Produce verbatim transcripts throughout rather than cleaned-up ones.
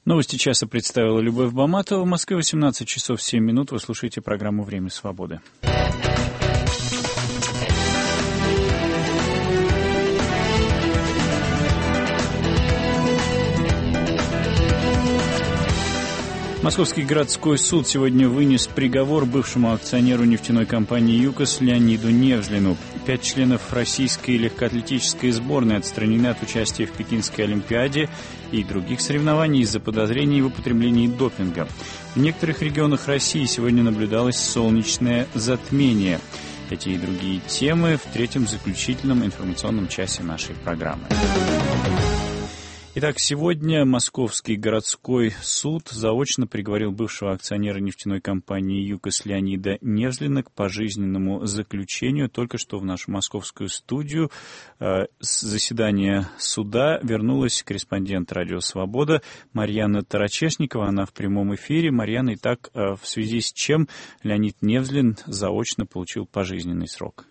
Новости часа представила Любовь Баматова. В Москве восемнадцать часов семь минут. Вы слушаете программу «Время свободы». Московский городской суд сегодня вынес приговор бывшему акционеру нефтяной компании «ЮКОС» Леониду Невзлину. Пять членов российской легкоатлетической сборной отстранены от участия в Пекинской Олимпиаде и других соревнований из-за подозрений в употреблении допинга. В некоторых регионах России сегодня наблюдалось солнечное затмение. Эти и другие темы в третьем заключительном информационном часе нашей программы. Итак, сегодня Московский городской суд заочно приговорил бывшего акционера нефтяной компании «ЮКОС» Леонида Невзлина к пожизненному заключению. Только что в нашу московскую студию э, с заседания суда вернулась корреспондент «Радио Свобода» Марьяна Тарачешникова. Она в прямом эфире. Марьяна, итак, э, в связи с чем Леонид Невзлин заочно получил пожизненный срок?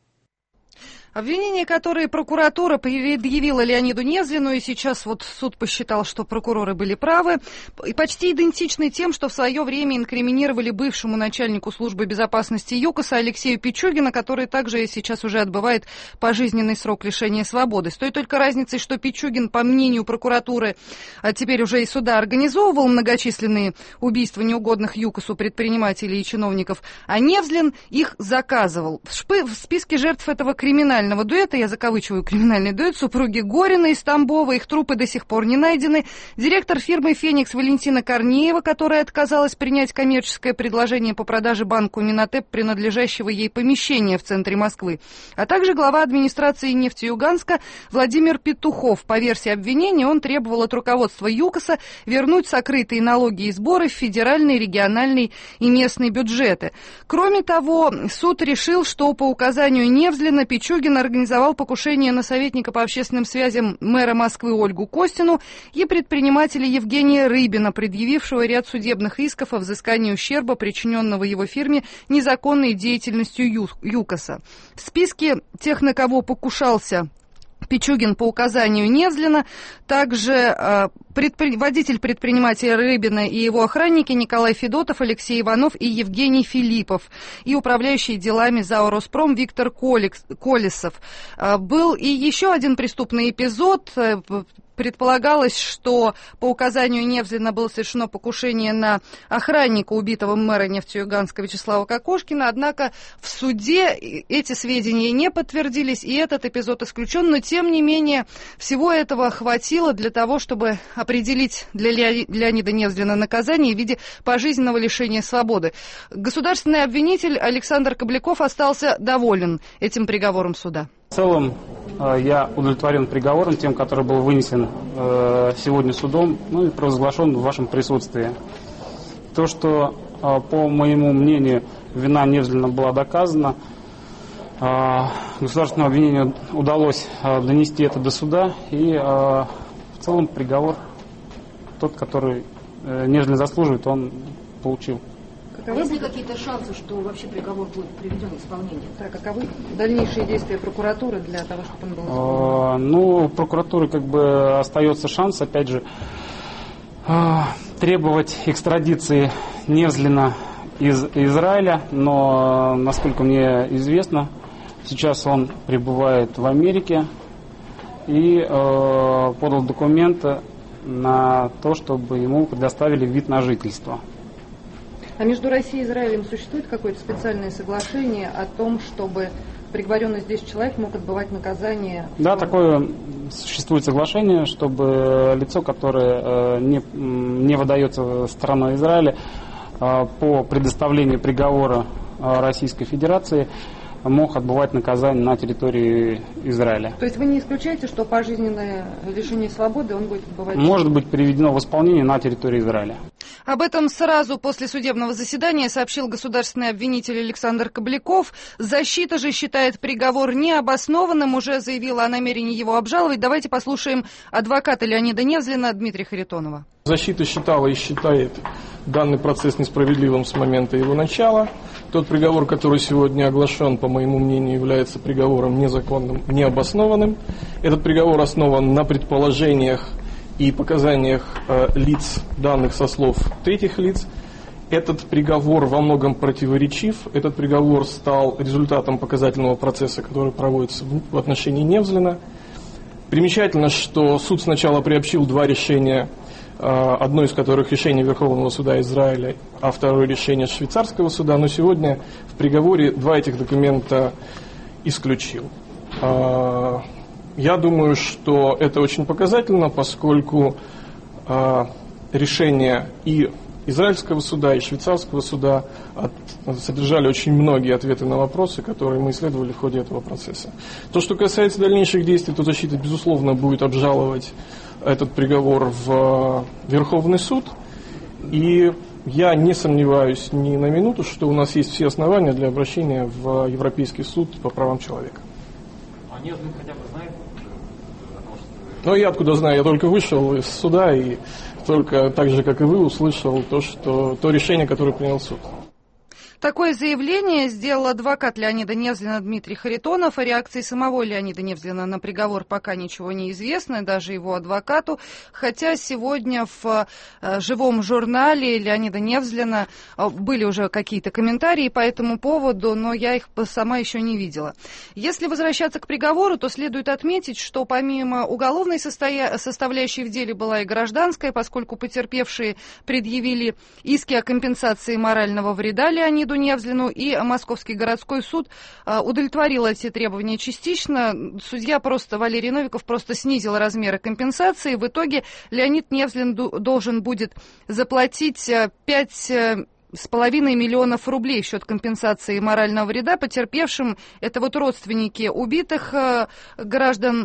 Обвинения, которые прокуратура предъявила Леониду Невзлину, и сейчас вот суд посчитал, что прокуроры были правы, и почти идентичны тем, что в свое время инкриминировали бывшему начальнику службы безопасности ЮКОСа Алексею Пичугину, который также сейчас уже отбывает пожизненный срок лишения свободы. С той только разницей, что Пичугин, по мнению прокуратуры, а теперь уже и суда, организовывал многочисленные убийства неугодных ЮКОСу предпринимателей и чиновников, а Невзлин их заказывал. В списке жертв этого криминального дуэта, я закавычиваю криминальный дуэт, супруги Горина из Тамбова, их трупы до сих пор не найдены. Директор фирмы «Феникс» Валентина Корнеева, которая отказалась принять коммерческое предложение по продаже банку «Минотеп» принадлежащего ей помещения в центре Москвы, а также глава администрации «Нефтеюганска» Владимир Петухов. По версии обвинения, он требовал от руководства ЮКОСа вернуть сокрытые налоги и сборы в федеральный, региональный и местные бюджеты. Кроме того, суд решил, что по указанию Невзлина Пичугин организовал покушение на советника по общественным связям мэра Москвы Ольгу Костину и предпринимателя Евгения Рыбина, предъявившего ряд судебных исков о взыскании ущерба, причиненного его фирме незаконной деятельностью ЮКОСа. В списке тех, на кого покушался Пичугин по указанию Невзлина, также э, предпри... водитель предпринимателя Рыбина и его охранники Николай Федотов, Алексей Иванов и Евгений Филиппов, и управляющий делами ЗАО «Роспром» Виктор Колес... Колесов. Э, был и еще один преступный эпизод. Э, Предполагалось, что по указанию Невзлина было совершено покушение на охранника убитого мэра Нефтеюганска Вячеслава Кокошкина, однако в суде эти сведения не подтвердились, и этот эпизод исключен, но тем не менее всего этого хватило для того, чтобы определить для Леонида Невзлина наказание в виде пожизненного лишения свободы. Государственный обвинитель Александр Кобляков остался доволен этим приговором суда. В целом я удовлетворен приговором, тем, который был вынесен сегодня судом, ну и провозглашен в вашем присутствии. То, что, по моему мнению, вина Невзлина была доказана, государственному обвинению удалось донести это до суда, и в целом приговор, тот, который Невзлин заслуживает, он получил. А есть ли какие-то шансы, что вообще приговор будет приведен в исполнение? Так, каковы дальнейшие действия прокуратуры для того, чтобы он был исполнен? А, ну, у прокуратуры как бы остается шанс, опять же, требовать экстрадиции Невзлина из Израиля, но, насколько мне известно, сейчас он пребывает в Америке и э, подал документы на то, чтобы ему предоставили вид на жительство. А между Россией и Израилем существует какое-то специальное соглашение о том, чтобы приговоренный здесь человек мог отбывать наказание? Да, такое существует соглашение, чтобы лицо, которое не, не выдается стороной Израиля, по предоставлению приговора Российской Федерации мог отбывать наказание на территории Израиля. То есть вы не исключаете, что пожизненное лишение свободы он будет отбывать? Может быть приведено в исполнение на территории Израиля. Об этом сразу после судебного заседания сообщил государственный обвинитель Александр Кобляков. Защита же считает приговор необоснованным, уже заявила о намерении его обжаловать. Давайте послушаем адвоката Леонида Невзлина Дмитрия Харитонова. Защита считала и считает данный процесс несправедливым с момента его начала. Тот приговор, который сегодня оглашен, по моему мнению, является приговором незаконным, необоснованным. Этот приговор основан на предположениях и показаниях э, лиц, данных со слов третьих лиц, этот приговор во многом противоречив. Этот приговор стал результатом показательного процесса, который проводится в отношении Невзлина. Примечательно, что суд сначала приобщил два решения, одно из которых решение Верховного суда Израиля, а второе решение швейцарского суда, но сегодня в приговоре два этих документа исключил. Я думаю, что это очень показательно, поскольку решения и израильского суда, и швейцарского суда от, содержали очень многие ответы на вопросы, которые мы исследовали в ходе этого процесса. То, что касается дальнейших действий, то защита, безусловно, будет обжаловать этот приговор в Верховный суд. И я не сомневаюсь ни на минуту, что у нас есть все основания для обращения в Европейский суд по правам человека. А Невзлин хотя бы знает? Ну, я откуда знаю, я только вышел из суда и только так же, как и вы, услышал то, что, то решение, которое принял суд. Такое заявление сделал адвокат Леонида Невзлина Дмитрий Харитонов. О реакции самого Леонида Невзлина на приговор пока ничего не известно, даже его адвокату. Хотя сегодня в живом журнале Леонида Невзлина были уже какие-то комментарии по этому поводу, но я их сама еще не видела. Если возвращаться к приговору, то следует отметить, что помимо уголовной состоя... составляющей в деле была и гражданская, поскольку потерпевшие предъявили иски о компенсации морального вреда Леониду Невзлину, и Московский городской суд удовлетворил эти требования частично. Судья просто, Валерий Новиков, просто снизил размеры компенсации. В итоге Леонид Невзлин должен будет заплатить пять с половиной миллионов рублей в счет компенсации морального вреда потерпевшим. Это вот родственники убитых граждан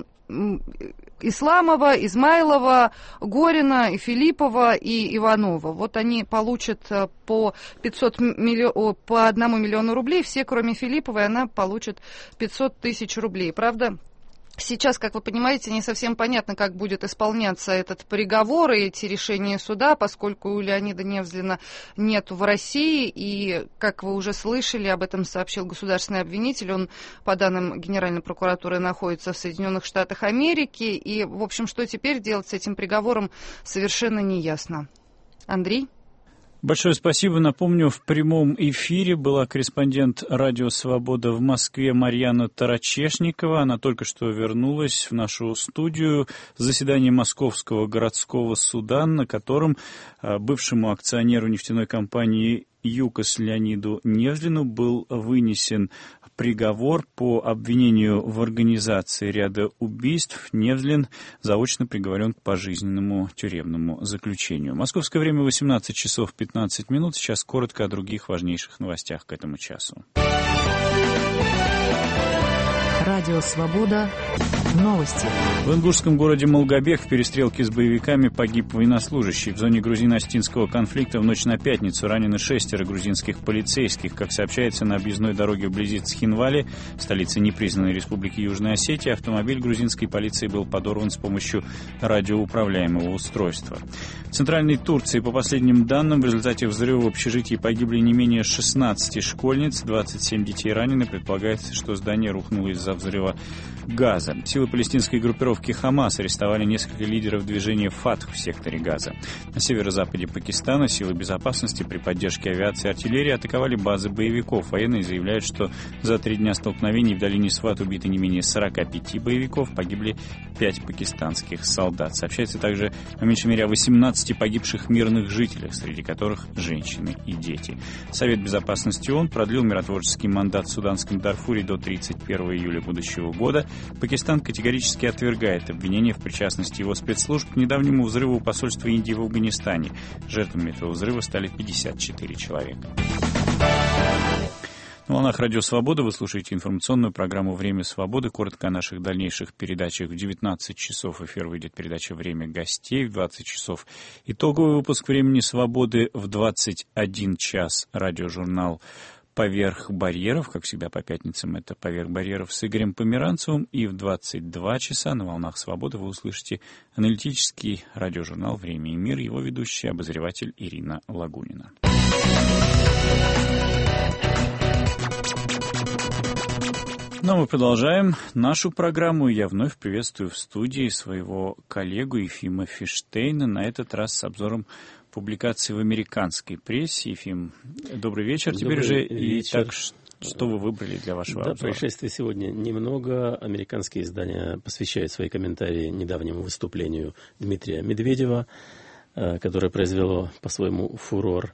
Исламова, Измайлова, Горина, и Филиппова и Иванова. Вот они получат по пятьсот миллион, по одному миллиону рублей. Все, кроме Филипповой, она получит пятьсот тысяч рублей. Правда, сейчас, как вы понимаете, не совсем понятно, как будет исполняться этот приговор и эти решения суда, поскольку у Леонида Невзлина нет в России, и, как вы уже слышали, об этом сообщил государственный обвинитель, он, по данным Генеральной прокуратуры, находится в Соединенных Штатах Америки, и, в общем, что теперь делать с этим приговором, совершенно неясно. Андрей? Большое спасибо. Напомню, в прямом эфире была корреспондент «Радио Свобода» в Москве Марьяна Тарачешникова. Она только что вернулась в нашу студию с заседания Московского городского суда, на котором бывшему акционеру нефтяной компании ЮКОС Леониду Невзлину был вынесен приговор по обвинению в организации ряда убийств. Невзлин заочно приговорен к пожизненному тюремному заключению. Московское время восемнадцать часов пятнадцать минут. Сейчас коротко о других важнейших новостях к этому часу. Радио «Свобода». Новости. В ингушском городе Малгобек в перестрелке с боевиками погиб военнослужащий. В зоне грузино-осетинского конфликта в ночь на пятницу ранены шестеро грузинских полицейских. Как сообщается, на объездной дороге вблизи Цхинвали, столицы непризнанной республики Южная Осетия, автомобиль грузинской полиции был подорван с помощью радиоуправляемого устройства. В центральной Турции, по последним данным, в результате взрыва в общежитии погибли не менее шестнадцати школьниц, двадцать семь детей ранены. Предполагается, что здание рухнуло из-за взрыва газа. Силы палестинской группировки «Хамас» арестовали несколько лидеров движения «Фатх» в секторе Газа. На северо-западе Пакистана силы безопасности при поддержке авиации и артиллерии атаковали базы боевиков. Военные заявляют, что за три дня столкновений в долине Сват убиты не менее сорока пяти боевиков, погибли пять пакистанских солдат. Сообщается также по меньшей мере о восемнадцати погибших мирных жителях, среди которых женщины и дети. Совет безопасности ООН продлил миротворческий мандат в суданском Дарфуре до тридцать первого июля будущего года. Пакистан категорически отвергает обвинения в причастности его спецслужб к недавнему взрыву посольства Индии в Афганистане. Жертвами этого взрыва стали пятьдесят четыре человека. На волнах Радио Свобода вы слушаете информационную программу «Время свободы». Коротко о наших дальнейших передачах. В девятнадцать часов эфир выйдет передача «Время гостей». В двадцать часов итоговый выпуск «Времени свободы». В двадцать один час радиожурнал «Поверх барьеров», как всегда по пятницам это «Поверх барьеров» с Игорем Померанцевым. И в двадцать два часа на волнах свободы вы услышите аналитический радиожурнал «Время и мир». Его ведущая, обозреватель Ирина Лагунина. Ну, мы продолжаем нашу программу. Я вновь приветствую в студии своего коллегу Ефима Фиштейна, на этот раз с обзором публикаций в американской прессе. Ефим, добрый вечер добрый теперь же. И так, что вы выбрали для вашего да, обзора? Происшествий сегодня немного. Американские издания посвящают свои комментарии недавнему выступлению Дмитрия Медведева, которое произвело по-своему фурор.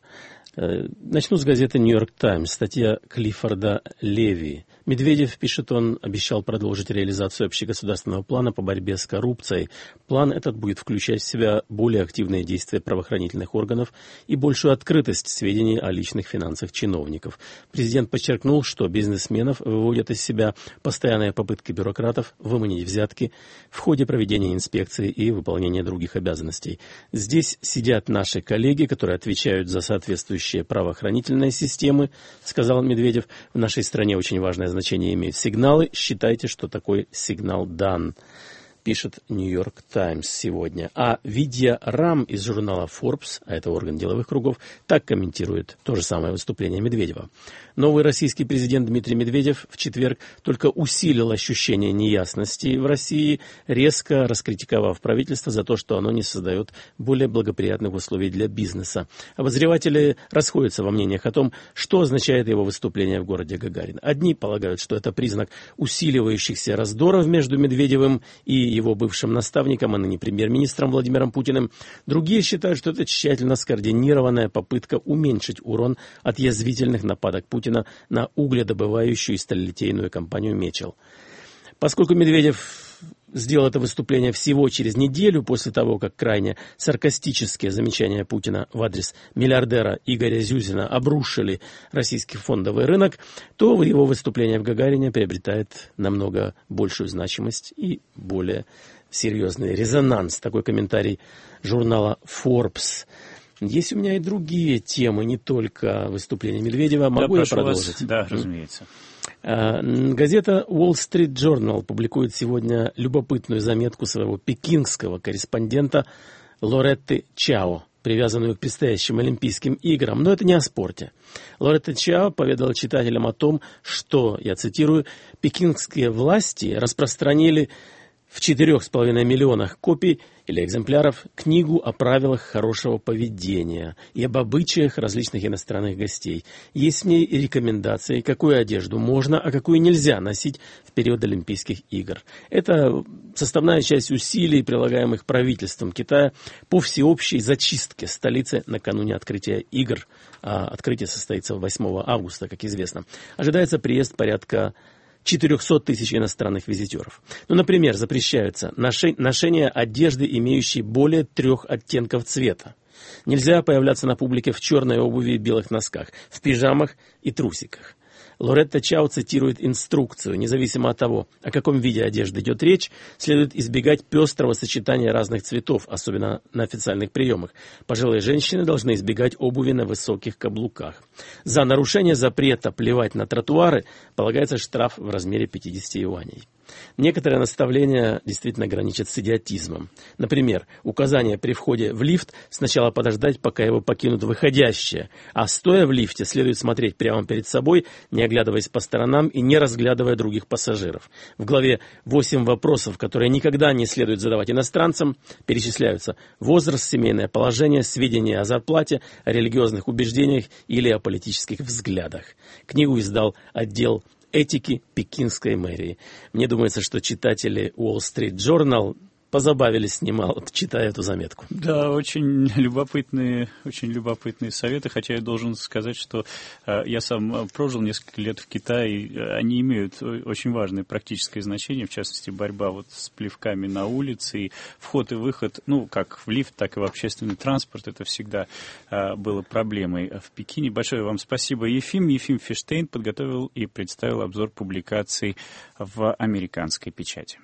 Начну с газеты «Нью-Йорк Таймс». Статья Клиффорда Леви. Медведев, пишет он, обещал продолжить реализацию общегосударственного плана по борьбе с коррупцией. План этот будет включать в себя более активные действия правоохранительных органов и большую открытость сведений о личных финансах чиновников. Президент подчеркнул, что бизнесменов выводят из себя постоянные попытки бюрократов выманить взятки в ходе проведения инспекции и выполнения других обязанностей. Здесь сидят наши коллеги, которые отвечают за соответствующие правоохранительные системы, сказал Медведев. В нашей стране очень важное значение имеют сигналы. Считайте, что такой сигнал дан, пишет «Нью-Йорк Таймс» сегодня. А Видья Рам из журнала Forbes, а это орган деловых кругов, так комментирует то же самое выступление Медведева. Новый российский президент Дмитрий Медведев в четверг только усилил ощущение неясности в России, резко раскритиковав правительство за то, что оно не создает более благоприятных условий для бизнеса. Обозреватели расходятся во мнениях о том, что означает его выступление в городе Гагарин. Одни полагают, что это признак усиливающихся раздоров между Медведевым и его бывшим наставником, а ныне премьер-министром Владимиром Путиным. Другие считают, что это тщательно скоординированная попытка уменьшить урон от язвительных нападок Путина на угледобывающую и сталелитейную компанию «Мечел». Поскольку Медведев сделал это выступление всего через неделю после того, как крайне саркастические замечания Путина в адрес миллиардера Игоря Зюзина обрушили российский фондовый рынок, то его выступление в Гагарине приобретает намного большую значимость и более серьезный резонанс. Такой комментарий журнала Forbes. Есть у меня и другие темы, не только выступление Медведева. Могу да, я продолжить? Вас. Да, разумеется. Газета Wall Street Journal публикует сегодня любопытную заметку своего пекинского корреспондента Лоретты Чао, привязанную к предстоящим Олимпийским играм. Но это не о спорте. Лоретта Чао поведала читателям о том, что, я цитирую, пекинские власти распространили в четырех с половиной миллионах копий или экземпляров книгу о правилах хорошего поведения и об обычаях различных иностранных гостей. Есть в ней и рекомендации, какую одежду можно, а какую нельзя носить в период Олимпийских игр. Это составная часть усилий, прилагаемых правительством Китая по всеобщей зачистке столицы накануне открытия игр. А открытие состоится восьмого августа, как известно. Ожидается приезд порядка четыреста тысяч иностранных визитеров. Ну, например, запрещаются ношение одежды, имеющей более трех оттенков цвета. Нельзя появляться на публике в черной обуви и белых носках, в пижамах и трусиках. Лоретта Чао цитирует инструкцию. Независимо от того, о каком виде одежды идет речь, следует избегать пестрого сочетания разных цветов, особенно на официальных приемах. Пожилые женщины должны избегать обуви на высоких каблуках. За нарушение запрета плевать на тротуары полагается штраф в размере пятьдесят юаней. Некоторые наставления действительно граничат с идиотизмом. Например, указание при входе в лифт сначала подождать, пока его покинут выходящие, а стоя в лифте следует смотреть прямо перед собой, не оглядываясь по сторонам и не разглядывая других пассажиров. В главе «восемь вопросов, которые никогда не следует задавать иностранцам» перечисляются возраст, семейное положение, сведения о зарплате, о религиозных убеждениях или о политических взглядах. Книгу издал отдел этики пекинской мэрии. Мне думается, что читатели Wall Street Journal позабавились немало, читая эту заметку. Да, очень любопытные, очень любопытные советы, хотя я должен сказать, что э, я сам прожил несколько лет в Китае, и они имеют очень важное практическое значение, в частности, борьба вот с плевками на улице, и вход и выход, ну, как в лифт, так и в общественный транспорт, это всегда э, было проблемой в Пекине. Большое вам спасибо, Ефим. Ефим Фиштейн подготовил и представил обзор публикаций в американской печати.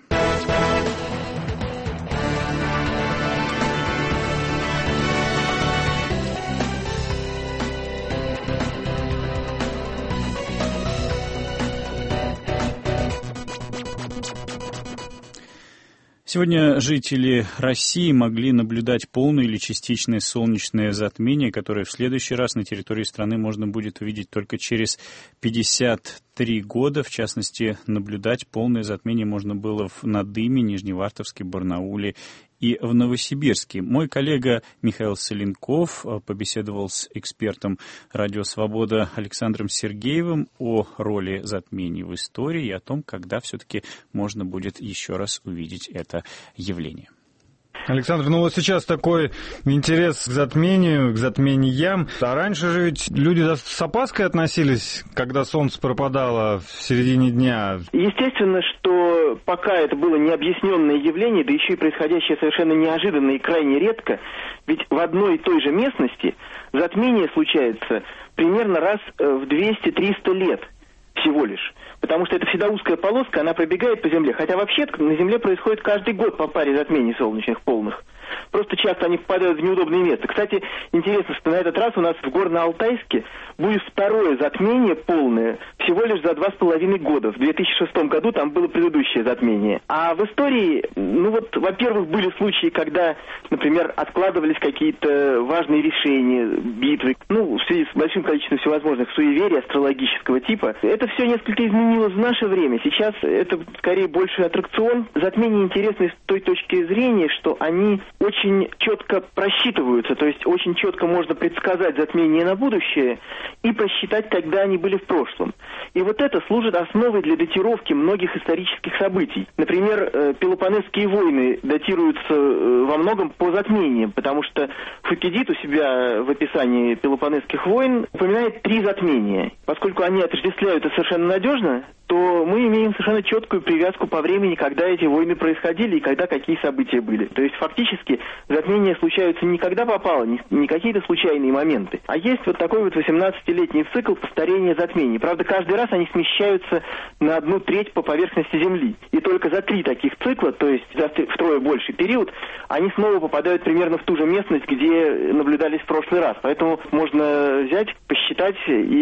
Сегодня жители России могли наблюдать полное или частичное солнечное затмение, которое в следующий раз на территории страны можно будет увидеть только через пятьдесят три года. В частности, наблюдать полное затмение можно было в Надыме, Нижневартовске, Барнауле и в Новосибирске. Мой коллега Михаил Соленков побеседовал с экспертом «Радио Свобода» Александром Сергеевым о роли затмений в истории и о том, когда все-таки можно будет еще раз увидеть это явление. Александр, ну вот сейчас такой интерес к затмению, к затмениям. А раньше же ведь люди с опаской относились, когда солнце пропадало в середине дня. Естественно, что пока это было необъясненное явление, да еще и происходящее совершенно неожиданно и крайне редко, ведь в одной и той же местности затмение случается примерно раз в двести-триста лет всего лишь. Потому что это всегда узкая полоска, она пробегает по Земле. Хотя вообще на Земле происходит каждый год по паре затмений солнечных полных. Просто часто они попадают в неудобное место. Кстати, интересно, что на этот раз у нас в Горно-Алтайске будет второе затмение полное всего лишь за два с половиной года. В две тысячи шестом году там было предыдущее затмение. А в истории, ну вот, во-первых, были случаи, когда, например, откладывались какие-то важные решения, битвы, ну, в связи с большим количеством всевозможных суеверий астрологического типа. Это все несколько изменилось в наше время. Сейчас это скорее больше аттракцион. Затмения интересны с той точки зрения, что они очень четко просчитываются, то есть очень четко можно предсказать затмение на будущее и просчитать, когда они были в прошлом. И вот это служит основой для датировки многих исторических событий. Например, Пелопоннесские войны датируются во многом по затмениям, потому что Фукидид у себя в описании Пелопоннесских войн упоминает три затмения. Поскольку они отождествляются совершенно надежно, то мы имеем совершенно четкую привязку по времени, когда эти войны происходили и когда какие события были. То есть фактически затмения случаются не когда попало, не, не какие-то случайные моменты, а есть вот такой вот восемнадцатилетний цикл повторения затмений. Правда, каждый раз они смещаются на одну треть по поверхности Земли. И только за три таких цикла, то есть за втрое больший период, они снова попадают примерно в ту же местность, где наблюдались в прошлый раз. Поэтому можно взять, посчитать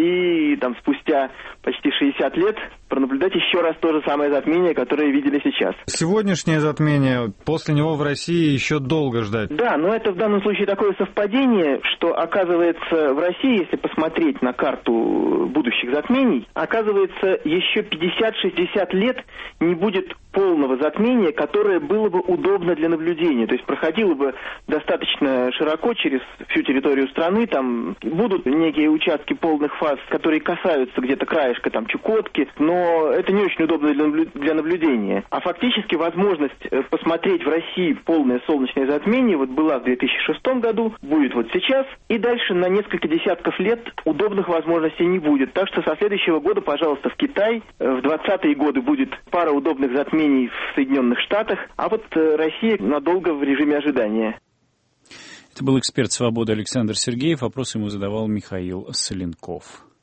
и там спустя почти шестьдесят лет пронаблюдать еще раз то же самое затмение, которое видели сейчас. Сегодняшнее затмение, после него в России еще долго ждать. Да, но это в данном случае такое совпадение, что оказывается в России, если посмотреть на карту будущих затмений, оказывается еще пятьдесят-шестьдесят лет не будет полного затмения, которое было бы удобно для наблюдения. То есть проходило бы достаточно широко через всю территорию страны, там будут некие участки полных фаз, которые касаются где-то краешка там Чукотки, но это не очень удобно для наблюдения. А фактически возможность посмотреть в России полное солнечное затмение вот была в две тысячи шестом году, будет вот сейчас, и дальше на несколько десятков лет удобных возможностей не будет. Так что со следующего года, пожалуйста, в Китай, в двадцатые годы будет пара удобных затмений в Соединенных Штатах, а вот Россия надолго в режиме ожидания. Это был эксперт «Свободы» Александр Сергеев. Вопрос ему задавал Михаил Соленков.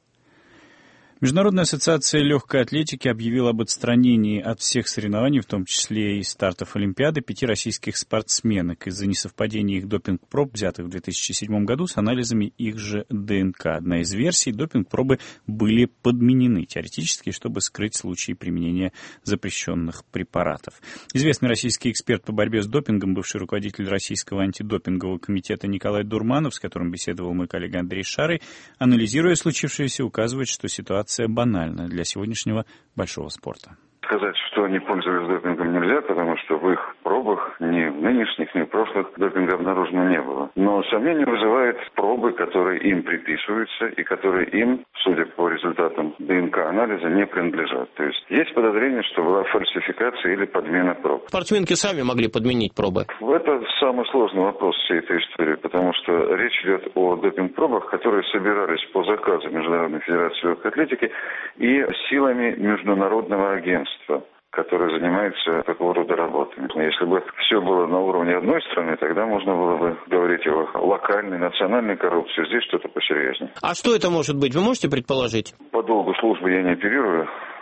Международная ассоциация легкой атлетики объявила об отстранении от всех соревнований, в том числе и стартов Олимпиады, пяти российских спортсменок из-за несовпадения их допинг-проб, взятых в две тысячи седьмом году, с анализами их же ДНК. Одна из версий — допинг-пробы были подменены теоретически, чтобы скрыть случаи применения запрещенных препаратов. Известный российский эксперт по борьбе с допингом, бывший руководитель Российского антидопингового комитета Николай Дурманов, с которым беседовал мой коллега Андрей Шарый, анализируя случившееся, указывает, что ситуация банально для сегодняшнего большого спорта. Сказать, что они пользовались допингом, нельзя, потому что в их пробах ни в нынешних, ни в прошлых допинга обнаружено не было. Но сомнение вызывает пробы, которые им приписываются и которые им, судя по результатам ДНК-анализа, не принадлежат. То есть есть подозрение, что была фальсификация или подмена проб. Спортсменки сами могли подменить пробы. Это самый сложный вопрос всей этой истории, потому что речь идет о допинг-пробах, которые собирались по заказу Международной Федерации Легкой Атлетики и силами Международного агентства, которое занимается такого рода работами. Если бы все было на уровне одной страны, тогда можно было бы говорить о локальной, национальной коррупции. Здесь что-то посерьезнее. А что это может быть? Вы можете предположить? По долгу службы я не оперирую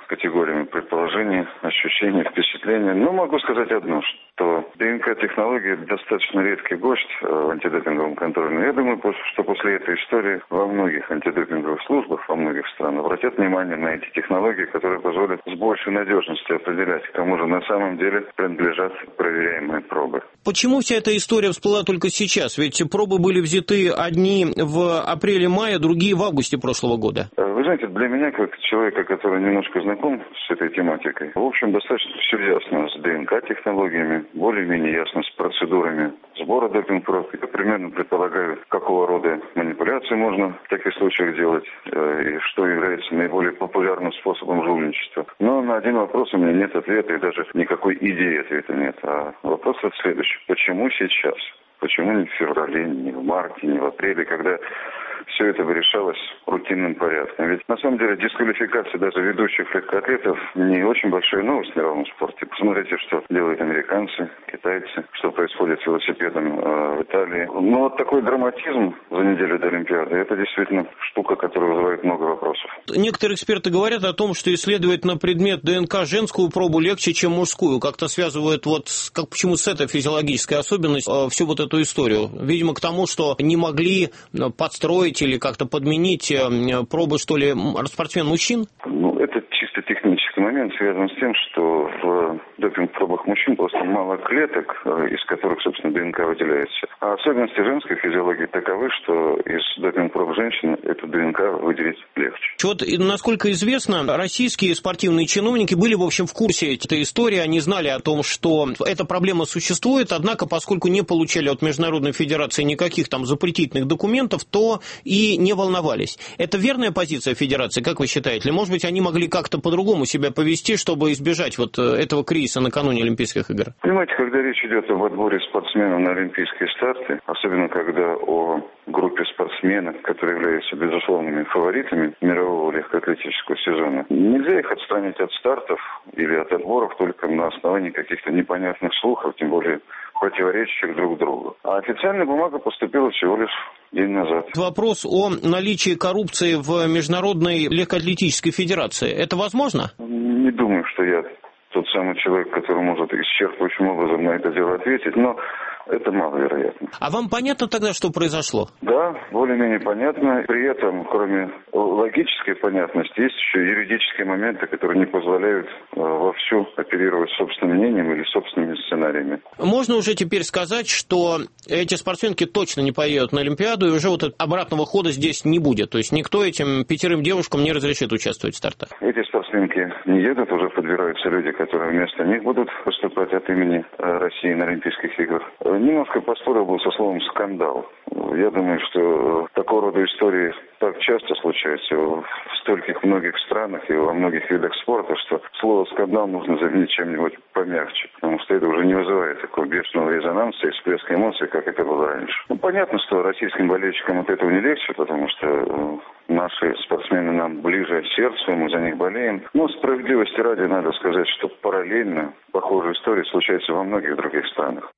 категориями предположений, ощущений, впечатлений. Но могу сказать одно, что ДНК-технология достаточно редкий гость в антидопинговом контроле. Я думаю, что после этой истории во многих антидопинговых службах, во многих странах обратят внимание на эти технологии, которые позволят с большей надежностью определять, кому же на самом деле принадлежат проверяемые пробы. Почему вся эта история всплыла только сейчас? Ведь пробы были взяты одни в апреле-мае, другие в августе прошлого года. Вы знаете, для меня, как человека, который немножко знаком с этой тематикой, в общем, достаточно все ясно с ДНК-технологиями, более-менее ясно с процедурами сбора допинг-проб. Я примерно предполагаю, какого рода манипуляции можно в таких случаях делать и что является наиболее популярным способом жульничества. Но на один вопрос у меня нет ответа и даже никакой идеи ответа нет. А вопрос вот следующий. Почему сейчас? Почему не в феврале, не в марте, не в апреле, когда все это бы решалось рутинным порядком? Ведь на самом деле дисквалификация даже ведущих легкоатлетов не очень большая новость в мировом спорте. Посмотрите, что делают американцы, китайцы, что происходит с велосипедом э, в Италии. Но вот такой драматизм за неделю до Олимпиады, это действительно штука, которая вызывает много вопросов. Некоторые эксперты говорят о том, что исследовать на предмет ДНК женскую пробу легче, чем мужскую. Как-то связывают вот как, почему с этой физиологической особенностью э, всю вот эту историю. Видимо, к тому, что не могли подстроить или как-то подменить пробы, что ли, спортсмен-мужчин? Ну, это чисто технический момент, связан с тем, что в допинг-пробах мужчин просто мало клеток, из которых, собственно, ДНК выделяется. А особенности женской физиологии таковы, что из допинг-проб женщин эту ДНК выделить легче. Вот, насколько известно, российские спортивные чиновники были, в общем, в курсе этой истории, они знали о том, что эта проблема существует, однако, поскольку не получали от Международной Федерации никаких там запретительных документов, то и не волновались. Это верная позиция Федерации, как вы считаете? Или, может быть, они могли как-то по-другому себя повести, чтобы избежать вот этого кризиса накануне Олимпийских игр? Понимаете, когда речь идет об отборе спортсменов на олимпийские старты, особенно когда о группе спортсменов, которые являются безусловными фаворитами мирового легкоатлетического сезона, нельзя их отстранить от стартов или от отборов только на основании каких-то непонятных слухов, тем более противоречащих друг другу. А официальная бумага поступила всего лишь день назад. Вопрос о наличии коррупции в Международной легкоатлетической федерации. Это возможно? Не думаю, что я тот самый человек, который может исчерпывающим образом на это дело ответить, но это маловероятно. А вам понятно тогда, что произошло? Да, более-менее понятно. При этом, кроме логической понятности, есть еще юридические моменты, которые не позволяют э, вовсю оперировать собственным мнением или собственными сценариями. Можно уже теперь сказать, что эти спортсменки точно не поедут на Олимпиаду, и уже вот обратного хода здесь не будет. То есть никто этим пятерым девушкам не разрешит участвовать в стартах. Эти спортсменки не едут, уже подбираются люди, которые вместо них будут выступать от имени России на Олимпийских играх. Немножко поспорил бы со словом «скандал». Я думаю, что такого рода истории так часто случаются в стольких многих странах и во многих видах спорта, что слово «скандал» нужно заменить чем-нибудь помягче, потому что это уже не вызывает такого бешеного резонанса и всплеска эмоций, как это было раньше. Ну, понятно, что российским болельщикам от этого не легче, потому что наши спортсмены нам ближе к сердцу, мы за них болеем. Но справедливости ради надо сказать, что параллельно похожие истории случаются во многих других странах.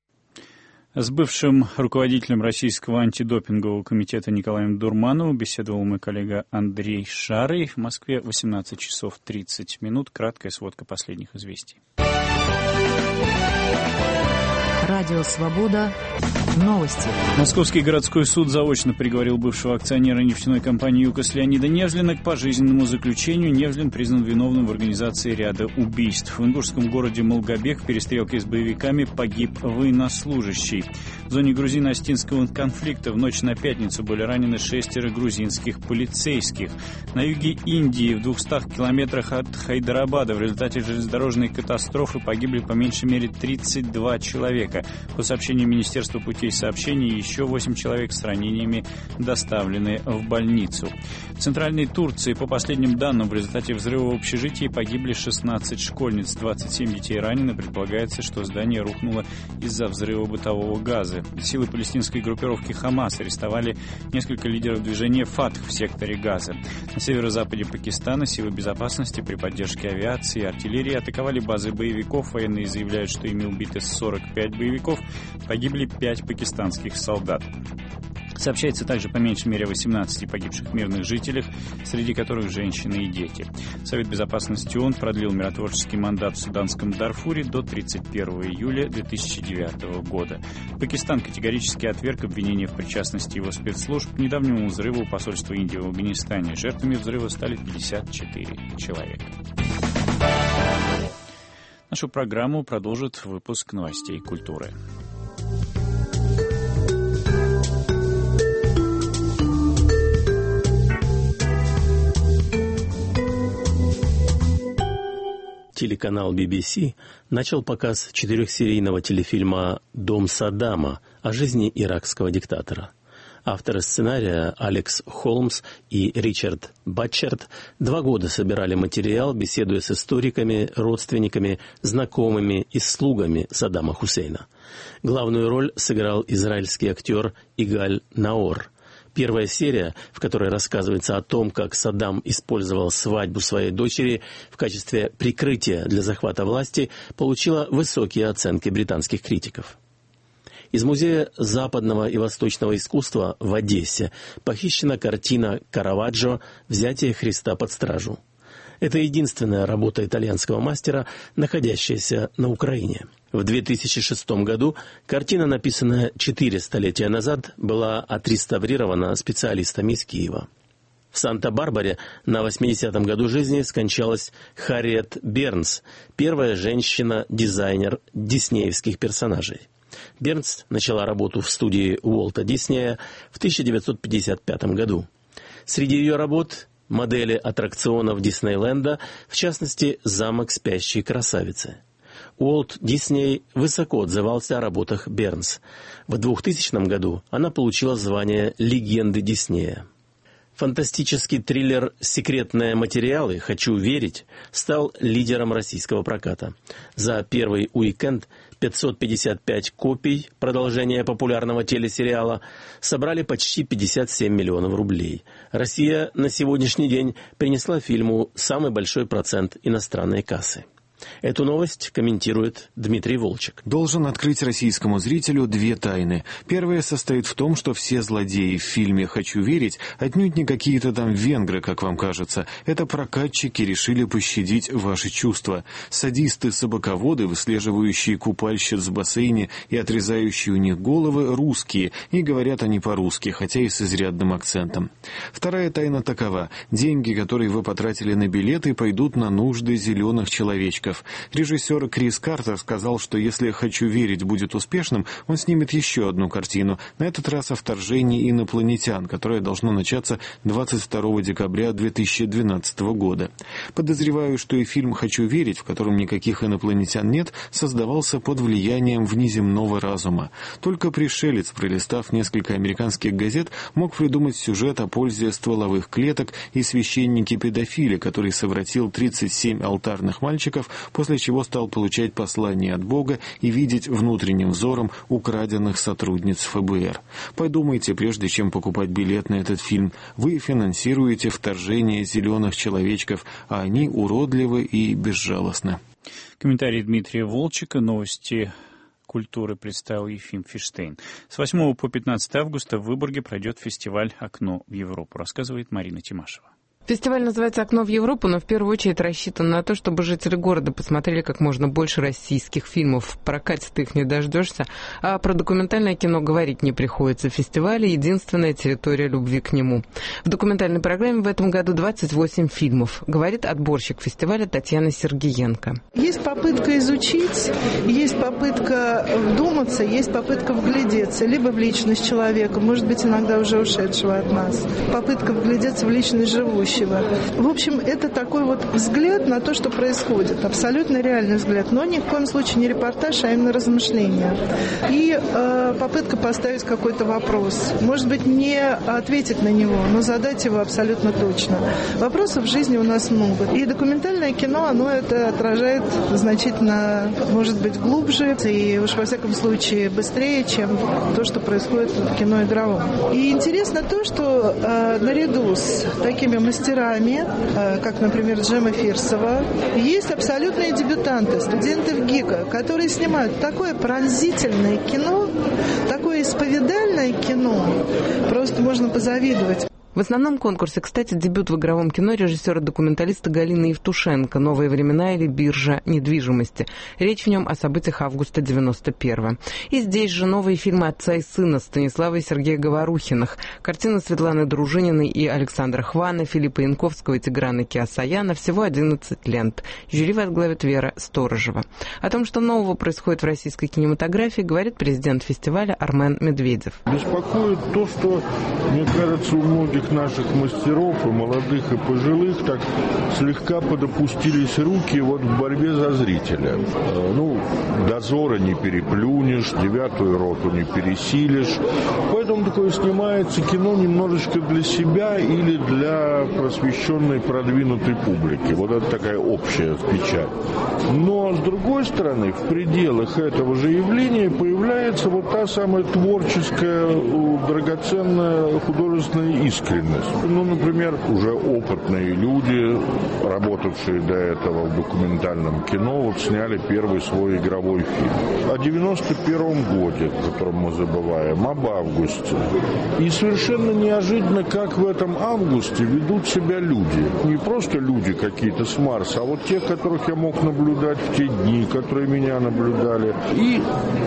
С бывшим руководителем Российского антидопингового комитета Николаем Дурмановым беседовал мой коллега Андрей Шарый. В Москве восемнадцать часов тридцать минут. Краткая сводка последних известий. Радио «Свобода». Новости. Московский городской суд заочно приговорил бывшего акционера нефтяной компании «ЮКОС» Леонида Невзлина к пожизненному заключению. Невзлин признан виновным в организации ряда убийств. В ингушском городе Молгобек в перестрелке с боевиками погиб военнослужащий. В зоне грузино-остинского конфликта в ночь на пятницу были ранены шестеро грузинских полицейских. На юге Индии, в двухстах километрах от Хайдарабада, в результате железнодорожной катастрофы погибли по меньшей мере тридцать два человека. По сообщению Министерства путей сообщений, еще восемь человек с ранениями доставлены в больницу. В центральной Турции, по последним данным, в результате взрыва в общежитии погибли шестнадцать школьниц, двадцать семь детей ранены. Предполагается, что здание рухнуло из-за взрыва бытового газа. Силы палестинской группировки «Хамас» арестовали несколько лидеров движения «Фатх» в секторе Газа. На северо-западе Пакистана силы безопасности при поддержке авиации и артиллерии атаковали базы боевиков. Военные заявляют, что ими убиты сорок пять боевиков, погибли пять пакистанских солдат. Сообщается также по меньшей мере восемнадцати погибших мирных жителях, среди которых женщины и дети. Совет Безопасности ООН продлил миротворческий мандат в суданском Дарфуре до тридцать первого июля две тысячи девятого года. Пакистан категорически отверг обвинение в причастности его спецслужб к недавнему взрыву посольства Индии в Афганистане. Жертвами взрыва стали пятьдесят четыре человека. Нашу программу продолжит выпуск новостей культуры. Телеканал би би си начал показ четырехсерийного телефильма «Дом Саддама» о жизни иракского диктатора. Авторы сценария Алекс Холмс и Ричард Батчерд два года собирали материал, беседуя с историками, родственниками, знакомыми и слугами Саддама Хусейна. Главную роль сыграл израильский актер Игаль Наор. Первая серия, в которой рассказывается о том, как Саддам использовал свадьбу своей дочери в качестве прикрытия для захвата власти, получила высокие оценки британских критиков. Из Музея западного и восточного искусства в Одессе похищена картина Караваджо «Взятие Христа под стражу». Это единственная работа итальянского мастера, находящаяся на Украине. В две тысячи шестом году картина, написанная четыре столетия назад, была отреставрирована специалистами из Киева. В Санта-Барбаре на восьмидесятом году жизни скончалась Харриет Бернс, первая женщина-дизайнер диснеевских персонажей. Бернс начала работу в студии Уолта Диснея в тысяча девятьсот пятьдесят пятом году. Среди ее работ – модели аттракционов Диснейленда, в частности, «Замок спящей красавицы». Уолт Дисней высоко отзывался о работах Бернс. В двухтысячном году она получила звание «Легенды Диснея». Фантастический триллер «Секретные материалы. Хочу верить» стал лидером российского проката. За первый уикенд пятьсот пятьдесят пять копий продолжения популярного телесериала собрали почти пятьдесят семь миллионов рублей. Россия на сегодняшний день принесла фильму самый большой процент иностранной кассы. Эту новость комментирует Дмитрий Волчек. Должен открыть российскому зрителю две тайны. Первая состоит в том, что все злодеи в фильме «Хочу верить» отнюдь не какие-то там венгры, как вам кажется. Это прокатчики решили пощадить ваши чувства. Садисты-собаководы, выслеживающие купальщиц в бассейне и отрезающие у них головы, русские, и говорят они по-русски, хотя и с изрядным акцентом. Вторая тайна такова. Деньги, которые вы потратили на билеты, пойдут на нужды зеленых человечков. Режиссер Крис Картер сказал, что если «Хочу верить» будет успешным, он снимет еще одну картину, на этот раз о вторжении инопланетян, которое должно начаться двадцать второго декабря две тысячи двенадцатого года. Подозреваю, что и фильм «Хочу верить», в котором никаких инопланетян нет, создавался под влиянием внеземного разума. Только пришелец, пролистав несколько американских газет, мог придумать сюжет о пользе стволовых клеток и священнике-педофиле, который совратил тридцать семь алтарных мальчиков, после чего стал получать послания от Бога и видеть внутренним взором украденных сотрудниц эф бэ эр. Подумайте, прежде чем покупать билет на этот фильм. Вы финансируете вторжение зеленых человечков, а они уродливы и безжалостны. Комментарий Дмитрия Волчека. Новости культуры представил Ефим Фиштейн. С восьмого по пятнадцатое августа в Выборге пройдет фестиваль «Окно в Европу», рассказывает Марина Тимашева. Фестиваль называется «Окно в Европу», но в первую очередь рассчитан на то, чтобы жители города посмотрели как можно больше российских фильмов. В прокате ты их не дождешься, а про документальное кино говорить не приходится. Фестиваль — единственная территория любви к нему. В документальной программе в этом году двадцать восемь фильмов, говорит отборщик фестиваля Татьяна Сергиенко. Есть попытка изучить, есть попытка вдуматься, есть попытка вглядеться либо в личность человека, может быть, иногда уже ушедшего от нас, попытка вглядеться в личность живущего. В общем, это такой вот взгляд на то, что происходит. Абсолютно реальный взгляд. Но ни в коем случае не репортаж, а именно размышления. И э, попытка поставить какой-то вопрос. Может быть, не ответить на него, но задать его абсолютно точно. Вопросов в жизни у нас много. И документальное кино, оно это отражает значительно, может быть, глубже и уж во всяком случае быстрее, чем то, что происходит в кино игровом. И интересно то, что э, наряду с такими мастерами мастерами, как, например, Джема Фирсова. Есть абсолютные дебютанты, студенты в ГИКа, которые снимают такое пронзительное кино, такое исповедальное кино, просто можно позавидовать. В основном конкурсе, кстати, дебют в игровом кино режиссера-документалиста Галины Евтушенко «Новые времена» или «Биржа недвижимости». Речь в нем о событиях августа девяносто первого. И здесь же новые фильмы отца и сына Станислава и Сергея Говорухиных, картины Светланы Дружининой и Александра Хвана, Филиппа Янковского и Тиграна Киасаяна, всего одиннадцать лент. Жюри возглавит Вера Сторожева. О том, что нового происходит в российской кинематографии, говорит президент фестиваля Армен Медведев. Беспокоит то, что, мне кажется, у многих наших мастеров, и молодых, и пожилых, так слегка подопустились руки вот в борьбе за зрителя. Ну, «Дозора» не переплюнешь, «Девятую роту» не пересилишь. Поэтому такое снимается кино немножечко для себя или для просвещенной, продвинутой публики. Вот это такая общая печаль. Но, с другой стороны, в пределах этого же явления появляется вот та самая творческая, драгоценная художественная искренность. Ну, например, уже опытные люди, работавшие до этого в документальном кино, вот сняли первый свой игровой фильм. О девяносто первом годе, о котором мы забываем, об августе. И совершенно неожиданно, как в этом августе ведут себя люди. Не просто люди какие-то с Марса, а вот те, которых я мог наблюдать в те дни, которые меня наблюдали. И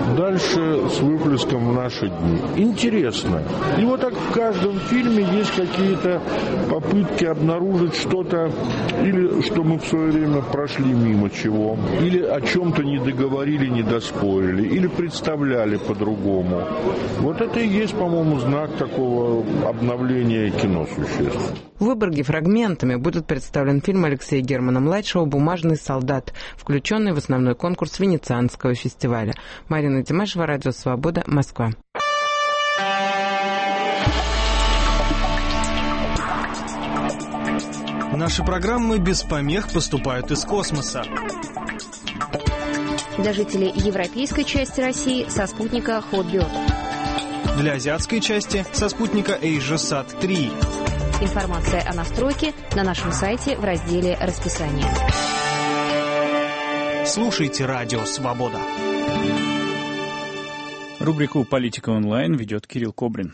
дальше с выплеском в наши дни. Интересно. И вот так в каждом фильме есть какие-то попытки обнаружить что-то, или что мы в свое время прошли мимо чего, или о чем-то не договорили, не доспорили, или представляли по-другому. Вот это и есть, по-моему, знак такого обновления кино существ. В Выборге фрагментами будет представлен фильм Алексея Германа-младшего «Бумажный солдат», включенный в основной конкурс Венецианского фестиваля. Марина Тимашева, Радио Свобода, Москва. Наши программы без помех поступают из космоса. Для жителей европейской части России со спутника Hotbird. Для азиатской части со спутника AsiaSat три. Информация о настройке на нашем сайте в разделе «Расписание». Слушайте Радио Свобода. Рубрику «Политика онлайн» ведет Кирилл Кобрин.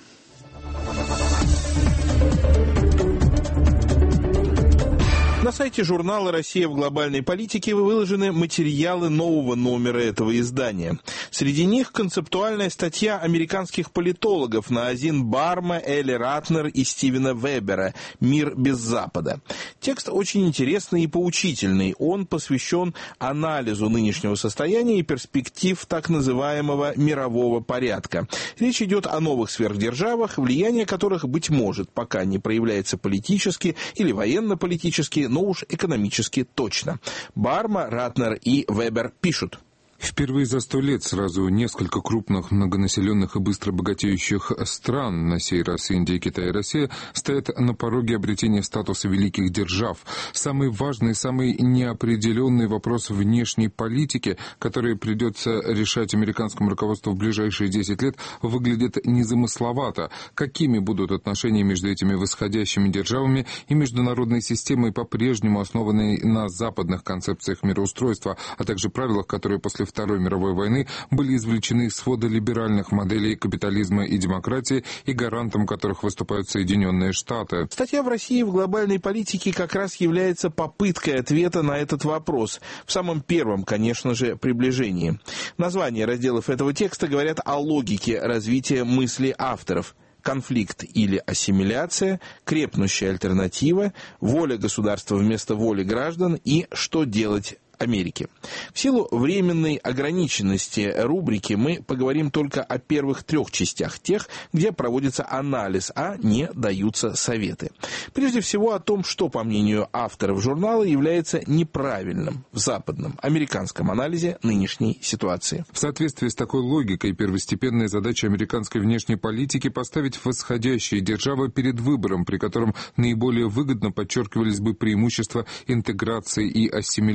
На сайте журнала «Россия в глобальной политике» выложены материалы нового номера этого издания. Среди них концептуальная статья американских политологов Наозин Барма, Элли Ратнер и Стивена Вебера «Мир без Запада». Текст очень интересный и поучительный. Он посвящен анализу нынешнего состояния и перспектив так называемого мирового порядка. Речь идет о новых сверхдержавах, влияние которых, быть может, пока не проявляется политически или военно-политически, но уж экономически точно. Барма, Ратнер и Вебер пишут. Впервые за сто лет сразу несколько крупных, многонаселенных и быстро богатеющих стран, на сей раз Индия, Китай и Россия, стоят на пороге обретения статуса великих держав. Самый важный, самый неопределенный вопрос внешней политики, который придется решать американскому руководству в ближайшие десять лет, выглядит незамысловато. Какими будут отношения между этими восходящими державами и международной системой, по-прежнему основанной на западных концепциях мироустройства, а также правилах, которые после Второй мировой войны были извлечены из свода либеральных моделей капитализма и демократии, и гарантом которых выступают Соединенные Штаты. Статья в России в глобальной политике как раз является попыткой ответа на этот вопрос. В самом первом, конечно же, приближении. Названия разделов этого текста говорят о логике развития мысли авторов. Конфликт или ассимиляция, крепнущая альтернатива, воля государства вместо воли граждан и что делать Америки. В силу временной ограниченности рубрики мы поговорим только о первых трех частях, тех, где проводится анализ, а не даются советы. Прежде всего о том, что, по мнению авторов журнала, является неправильным в западном, американском анализе нынешней ситуации. В соответствии с такой логикой, первостепенная задача американской внешней политики поставить восходящие державы перед выбором, при котором наиболее выгодно подчеркивались бы преимущества интеграции и ассимиляции.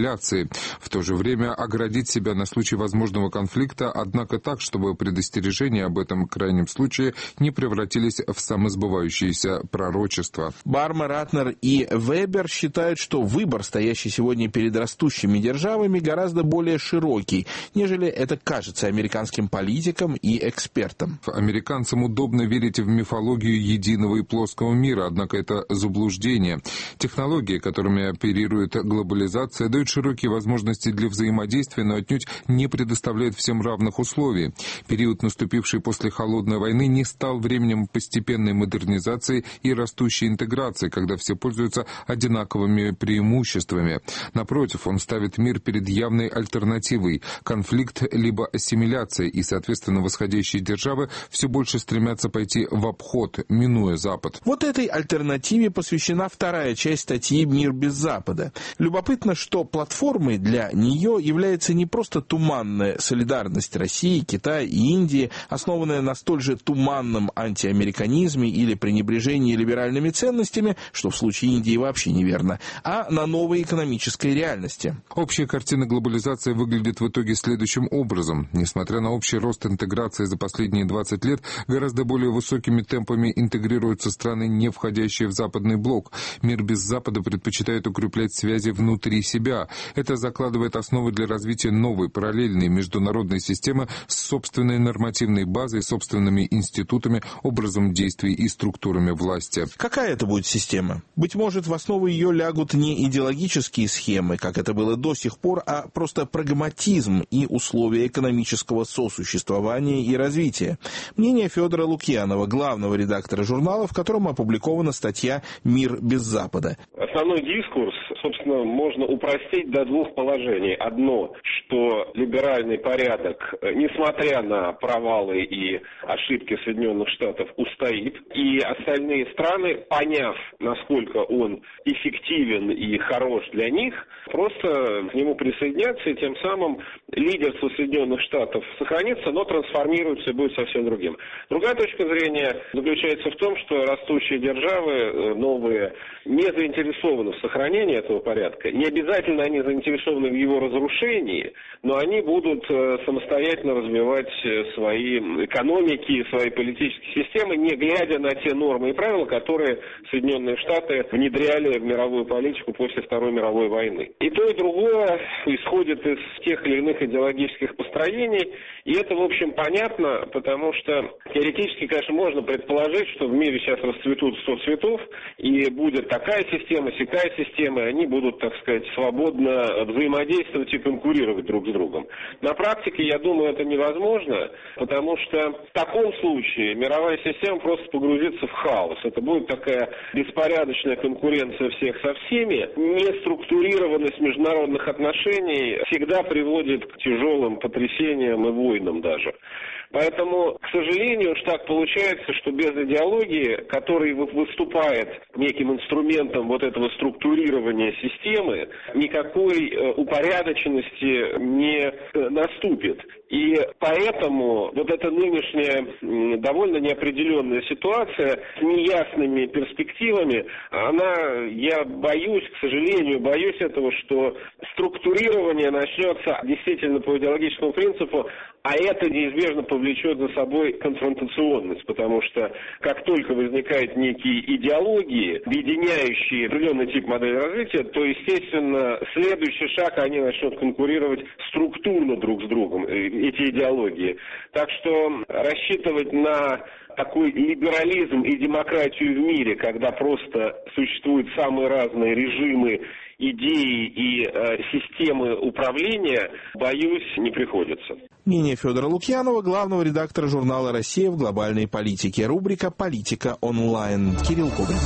В то же время оградить себя на случай возможного конфликта, однако так, чтобы предостережения об этом крайнем случае не превратились в самосбывающиеся пророчества. Барма, Ратнер и Вебер считают, что выбор, стоящий сегодня перед растущими державами, гораздо более широкий, нежели это кажется американским политикам и экспертам. Американцам удобно верить в мифологию единого и плоского мира, однако это заблуждение. Технологии, которыми оперирует глобализация, дают широкие возможности для взаимодействия, но отнюдь не предоставляют всем равных условий. Период, наступивший после Холодной войны, не стал временем постепенной модернизации и растущей интеграции, когда все пользуются одинаковыми преимуществами. Напротив, он ставит мир перед явной альтернативой – конфликт либо ассимиляция, и, соответственно, восходящие державы все больше стремятся пойти в обход, минуя Запад. Вот этой альтернативе посвящена вторая часть статьи «Мир без Запада». Любопытно, что платформой для нее является не просто туманная солидарность России, Китая и Индии, основанная на столь же туманном антиамериканизме или пренебрежении либеральными ценностями, что в случае Индии вообще неверно, а на новой экономической реальности. Общая картина глобализации выглядит в итоге следующим образом. Несмотря на общий рост интеграции за последние двадцать лет, гораздо более высокими темпами интегрируются страны, не входящие в западный блок. Мир без Запада предпочитает укреплять связи внутри себя. Это закладывает основы для развития новой, параллельной международной системы с собственной нормативной базой, собственными институтами, образом действий и структурами власти. Какая это будет система? Быть может, в основу ее лягут не идеологические схемы, как это было до сих пор, а просто прагматизм и условия экономического сосуществования и развития. Мнение Федора Лукьянова, главного редактора журнала, в котором опубликована статья «Мир без Запада». Основной дискурс, собственно, можно упростить до двух положений. Одно, что либеральный порядок, несмотря на провалы и ошибки Соединенных Штатов, устоит. И остальные страны, поняв, насколько он эффективен и хорош для них, просто к нему присоединятся, и тем самым лидерство Соединенных Штатов сохранится, но трансформируется и будет совсем другим. Другая точка зрения заключается в том, что растущие державы, новые, не заинтересованы в сохранении этого порядка. Не обязательно они заинтересованы в его разрушении, но они будут самостоятельно развивать свои экономики, свои политические системы, не глядя на те нормы и правила, которые Соединенные Штаты внедряли в мировую политику после Второй мировой войны. И то, и другое исходит из тех или иных идеологических построений, и это, в общем, понятно, потому что теоретически, конечно, можно предположить, что в мире сейчас расцветут сто цветов, и будет такая система, сякая система, и они будут, так сказать, свободно взаимодействовать и конкурировать друг с другом. На практике, я думаю, это невозможно, потому что в таком случае мировая система просто погрузится в хаос. Это будет такая беспорядочная конкуренция всех со всеми. Неструктурированность международных отношений всегда приводит к тяжелым потрясениям и войнам даже. Поэтому, к сожалению, уж так получается, что без идеологии, которая выступает неким инструментом вот этого структурирования системы, никакой упорядоченности не наступит. И поэтому вот эта нынешняя довольно неопределенная ситуация с неясными перспективами, она, я боюсь, к сожалению, боюсь этого, что структурирование начнется действительно по идеологическому принципу, а это неизбежно повлечет за собой конфронтационность, потому что как только возникают некие идеологии, объединяющие определенный тип модели развития, то, естественно, следующий шаг, они начнут конкурировать структурно друг с другом, эти идеологии. Так что рассчитывать на такой либерализм и демократию в мире, когда просто существуют самые разные режимы, идеи и э, системы управления, боюсь, не приходится. Мнение Федора Лукьянова, главного редактора журнала «Россия в глобальной политике». Рубрика «Политика онлайн». Кирилл Кубрин.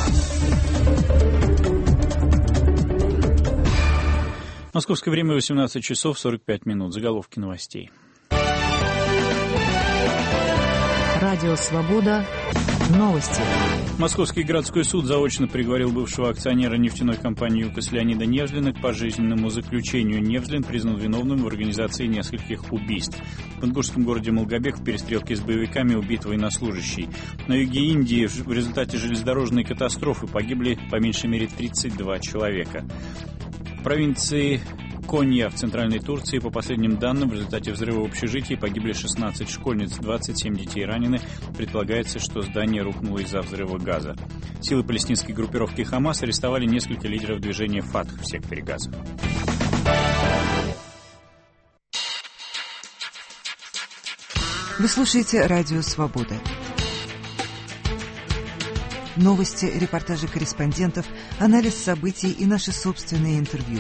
Московское время восемнадцать часов сорок пять минут. Заголовки новостей. Радио «Свобода». Новости. Московский городской суд заочно приговорил бывшего акционера нефтяной компании «ЮКОС» Леонида Невзлина к пожизненному заключению. Невзлин признан виновным в организации нескольких убийств. В ингушском городе Малгобек в перестрелке с боевиками убит военнослужащий. На юге Индии в результате железнодорожной катастрофы погибли по меньшей мере тридцать два человека. В провинции Конья в центральной Турции. По последним данным, в результате взрыва в общежитии погибли шестнадцать школьниц, двадцать семь детей ранены. Предполагается, что здание рухнуло из-за взрыва газа. Силы палестинской группировки «Хамас» арестовали несколько лидеров движения «Фатх» в секторе Газа. Вы слушаете «Радио Свобода». Новости, репортажи корреспондентов, анализ событий и наши собственные интервью.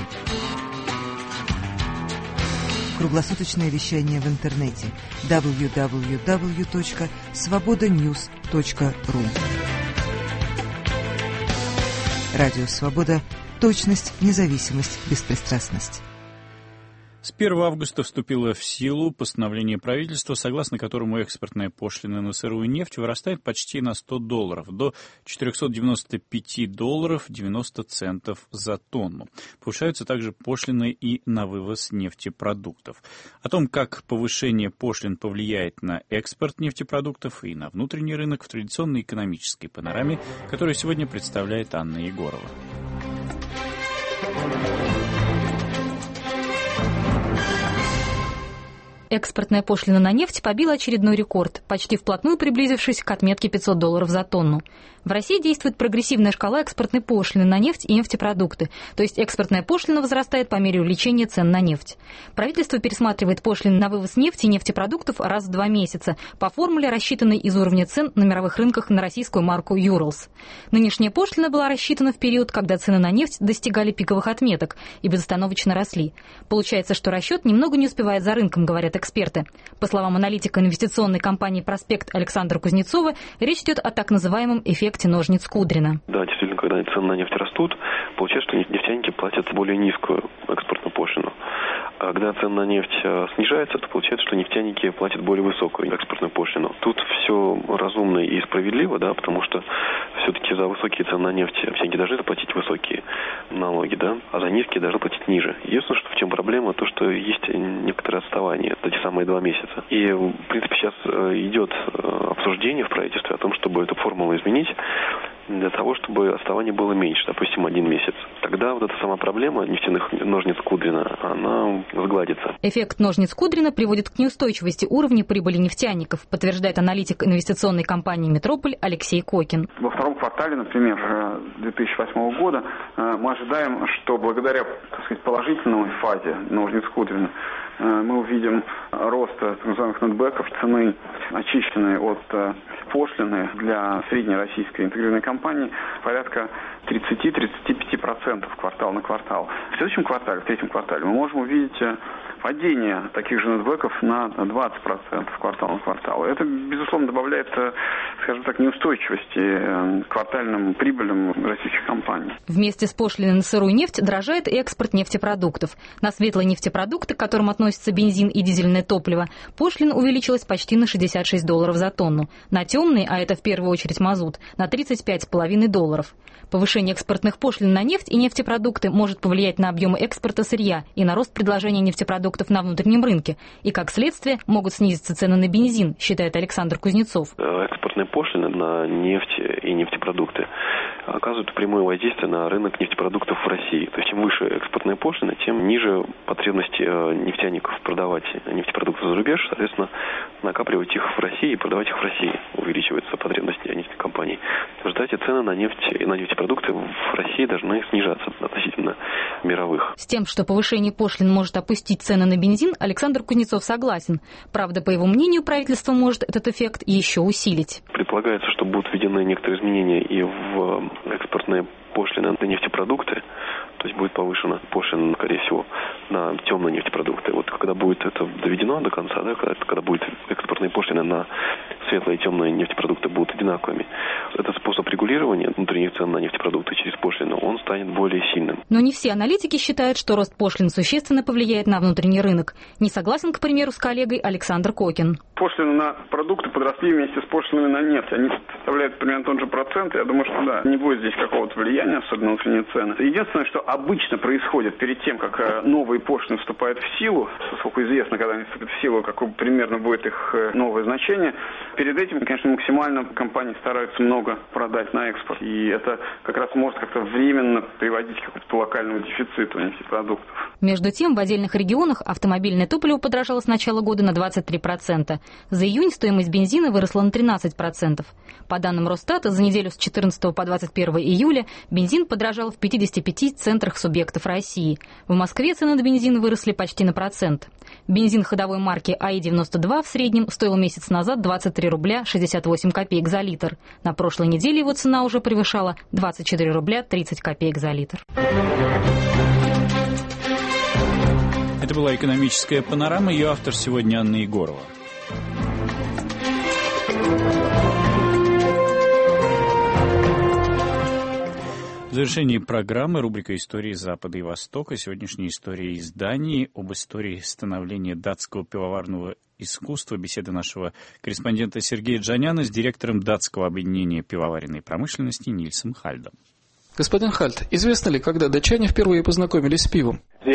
Круглосуточное вещание в интернете дабл ю дабл ю дабл ю точка свобода ньюс точка ру. Радио Свобода. Точность, независимость, беспристрастность. С первого августа вступило в силу постановление правительства, согласно которому экспортная пошлина на сырую нефть вырастает почти на сто долларов, до четыреста девяносто пять долларов девяносто центов за тонну. Повышаются также пошлины и на вывоз нефтепродуктов. О том, как повышение пошлин повлияет на экспорт нефтепродуктов и на внутренний рынок, в традиционной экономической панораме, которую сегодня представляет Анна Егорова. Экспортная пошлина на нефть побила очередной рекорд, почти вплотную приблизившись к отметке пятьсот долларов за тонну. В России действует прогрессивная шкала экспортной пошлины на нефть и нефтепродукты, то есть экспортная пошлина возрастает по мере увеличения цен на нефть. Правительство пересматривает пошлины на вывоз нефти и нефтепродуктов раз в два месяца по формуле, рассчитанной из уровня цен на мировых рынках на российскую марку «Юрлс». Нынешняя пошлина была рассчитана в период, когда цены на нефть достигали пиковых отметок и безостановочно росли. Получается, что расчет немного не успевает за рынком, говорят эксперты. По словам аналитика инвестиционной компании «Проспект» Александра Кузнецова, речь идет о так называемом эффекте ножниц-Кудрина. Да, действительно, когда цены на нефть растут, получается, что нефтяники платят более низкую экспортную пошлину. А когда цены на нефть снижаются, то получается, что нефтяники платят более высокую экспортную пошлину. Тут все разумно и справедливо, да, потому что все-таки за высокие цены на нефть нефтяники должны заплатить высокие налоги, да, а за низкие должны платить ниже. Единственное, что в чем проблема, то, что есть некоторое отставание, эти самые два месяца. И, в принципе, сейчас идет обсуждение в правительстве о том, чтобы эту формулу изменить для того, чтобы отставание было меньше, допустим, один месяц. Тогда вот эта сама проблема нефтяных ножниц Кудрина, она сгладится. Эффект ножниц Кудрина приводит к неустойчивости уровня прибыли нефтяников, подтверждает аналитик инвестиционной компании «Метрополь» Алексей Кокин. Во втором квартале, например, две тысячи восьмого года мы ожидаем, что благодаря, так сказать, положительной фазе ножниц Кудрина мы увидим рост так называемых нетбэков, цены, очищенные от пошлины для среднероссийской интегрированной компании, порядка тридцать-тридцать пять процентов квартал на квартал. В следующем квартале, в третьем квартале, мы можем увидеть падение таких же нетбэков на двадцать процентов квартал на квартал. Это, безусловно, добавляет, скажем так, неустойчивости квартальным прибылям российских компаний. Вместе с пошлиной на сырую нефть дорожает экспорт нефтепродуктов. На светлые нефтепродукты, к которым относятся бензин и дизельное топливо, пошлина увеличилась почти на шестьдесят шесть долларов за тонну. На темный, а это в первую очередь мазут, на тридцать пять целых пять десятых долларов. Повышение экспортных пошлин на нефть и нефтепродукты может повлиять на объемы экспорта сырья и на рост предложения нефтепродуктов на внутреннем рынке. И, как следствие, могут снизиться цены на бензин, считает Александр Кузнецов. Экспортные пошлины на нефть и нефтепродукты оказывают прямое воздействие на рынок нефтепродуктов в России. То есть, чем выше экспортные пошлины, тем ниже потребности нефтяников продавать нефтепродукты за рубеж, соответственно, накапливать их в России и продавать их в России. Увеличиваются потребности нефтяных компаний. В результате цены на нефть и на нефтепродукты в России должны снижаться относительно мировых. С тем, что повышение пошлин может опустить цены на бензин, Александр Кузнецов согласен. Правда, по его мнению, правительство может этот эффект еще усилить. Предполагается, что будут введены некоторые изменения и в экспортные пошлины на нефтепродукты, то есть будет повышена пошлина, скорее всего, на темные нефтепродукты. Вот когда будет это доведено до конца, да, когда, когда будет экспортные пошлины на светлые и темные нефтепродукты будут одинаковыми, этот способ регулирования внутренних цен на нефтепродукты через пошлину, он станет более сильным. Но не все аналитики считают, что рост пошлин существенно повлияет на внутренний рынок. Не согласен, к примеру, с коллегой Александр Кокин. Пошлины на продукты подросли вместе с пошлинами на нефть. Они составляют примерно тот же процент. Я думаю, что да, не будет здесь какого-то влияния, особенно на внутренние цены. Единственное, что обычно происходит перед тем, как новые пошлины вступают в силу, поскольку известно, когда они вступят в силу, какое примерно будет их новое значение, перед этим, конечно, максимально компании стараются много продать на экспорт. И это как раз может как-то временно приводить к какому-то локальному дефициту нефтепродуктов. Между тем, в отдельных регионах автомобильное топливо подорожало с начала года на двадцать три процента. За июнь стоимость бензина выросла на тринадцать процентов. По данным Росстата, за неделю с четырнадцатого по двадцать первое июля бензин подорожал в пятидесяти пяти центрах субъектов России. В Москве цены на бензин выросли почти на процент. Бензин ходовой марки АИ девяносто два в среднем стоил месяц назад двадцать три рубля шестьдесят восемь копеек за литр. На прошлой неделе его цена уже превышала двадцать четыре рубля тридцать копеек за литр. Это была экономическая панорама. Ее автор сегодня Анна Егорова. В завершении программы рубрика «Истории Запада и Востока». Сегодняшняя история из Дании об истории становления датского пивоварного искусства. Беседа нашего корреспондента Сергея Джаняна с директором датского объединения пивоваренной промышленности Нильсом Хальдом. Господин Хальд, известно ли, когда датчане впервые познакомились с пивом? В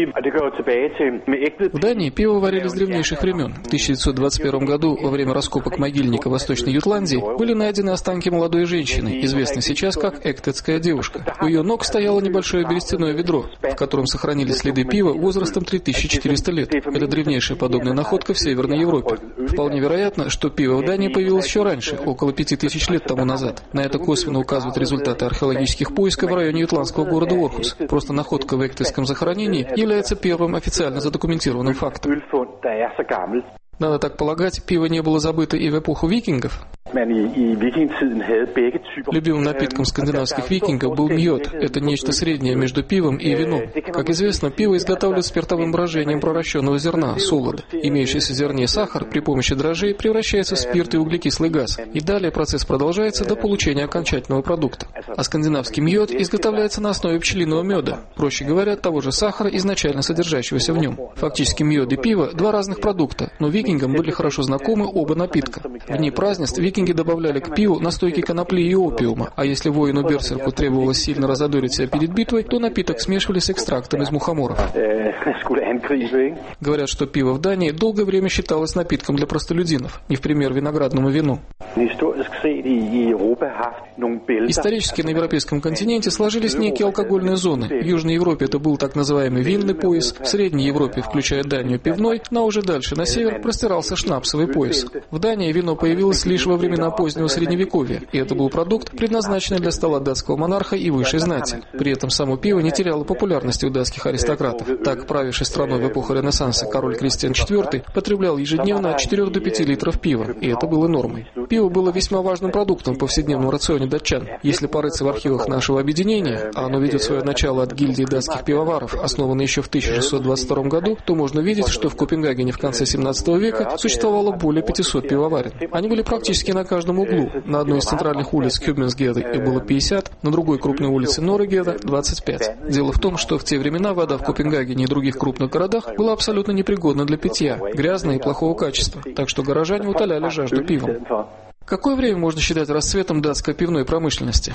Дании пиво варили с древнейших времен. В тысяча девятьсот двадцать первом году, во время раскопок могильника в Восточной Ютландии, были найдены останки молодой женщины, известной сейчас как Эктедская девушка. У ее ног стояло небольшое берестяное ведро, в котором сохранились следы пива возрастом три тысячи четыреста лет. Это древнейшая подобная находка в Северной Европе. Вполне вероятно, что пиво в Дании появилось еще раньше, около пяти тысяч лет тому назад. На это косвенно указывают результаты археологических поисков в районе ютландского города Орхус. Просто находка в Эктедском захоронении является первым официально задокументированным фактом. Надо так полагать, пиво не было забыто и в эпоху викингов. Любимым напитком скандинавских викингов был мьёд. Это нечто среднее между пивом и вином. Как известно, пиво изготавливают спиртовым брожением проращенного зерна, солода. Имеющийся в зерне сахар при помощи дрожжей превращается в спирт и углекислый газ. И далее процесс продолжается до получения окончательного продукта. А скандинавский мьёд изготовляется на основе пчелиного меда. Проще говоря, того же сахара, изначально содержащегося в нем. Фактически мьёд и пиво – два разных продукта, но викингам были хорошо знакомы оба напитка. В дни празднеств викинги добавляли к пиву настойки конопли и опиума, а если воину-берсерку требовалось сильно разодорить себя перед битвой, то напиток смешивали с экстрактом из мухоморов. Говорят, что пиво в Дании долгое время считалось напитком для простолюдинов, не в пример виноградному вину. Исторически на европейском континенте сложились некие алкогольные зоны. В Южной Европе это был так называемый винный пояс, в Средней Европе, включая Данию, пивной, но уже дальше, на север, простирался шнапсовый пояс. В Дании вино появилось лишь во времена позднего Средневековья, и это был продукт, предназначенный для стола датского монарха и высшей знати. При этом само пиво не теряло популярности у датских аристократов. Так, правивший страной в эпоху Ренессанса король Кристиан четвёртый потреблял ежедневно от четырёх до пяти литров пива, и это было нормой. Пиво было весьма важным продуктом в повседневном рационе датчан. Если порыться в архивах нашего объединения, а оно ведет свое начало от гильдии датских пивоваров, основанной еще в тысяча шестьсот двадцать втором году, то можно видеть, что в Копенгагене в конце семнадцатого века существовало более пятисот пивоварен. Они были практически на каждом углу. На одной из центральных улиц Кюбменсгеда их было пятьдесят, на другой крупной улице Норрегеда двадцать пять. Дело в том, что в те времена вода в Копенгагене и других крупных городах была абсолютно непригодна для питья, грязная и плохого качества, так что горожане утоляли жажду пивом. Какое время можно считать расцветом датской пивной промышленности?